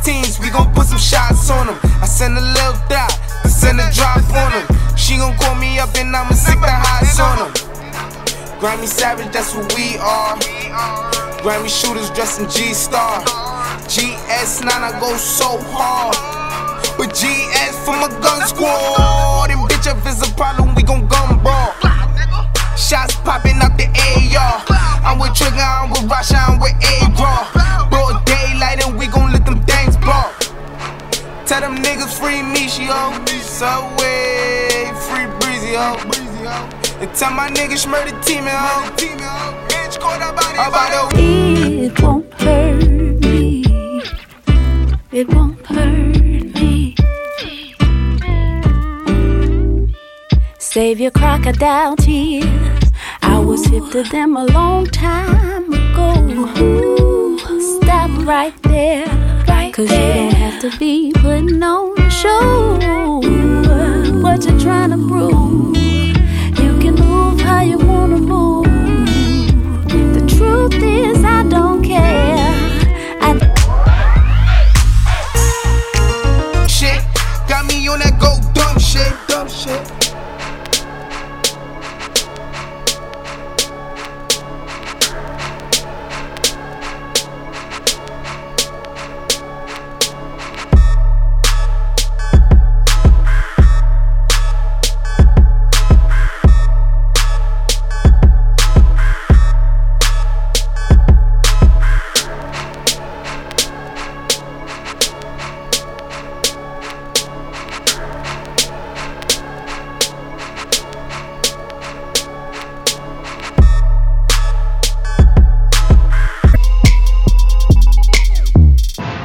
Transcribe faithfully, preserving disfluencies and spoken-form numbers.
sixteens, we gon' put some shots on them. I send a little dot, I send a drop on them. She gon' call me up and I'ma stick the highs on them. Grammy Savage, that's who we are. Grammy shooters dressed in G-Star. G S nine, I go so hard. But G S for my gun squad. And bitch, if it's a problem, we gon' gun ball. Shots popping out the A R. I'm with Trigger, I'm with Rasha, I'm with A-Raw. Broad daylight and we gon' let them things ball. Tell them niggas free Michio. Subway, free Breezy, ho. And tell my niggas murder team, ho. Bitch, call that body. It won't hurt me. It won't hurt me. Save your crocodile tears. I was hip to them a long time ago. Ooh, stop right there, right Cause there. You don't have to be putting on a show. What you trying to prove?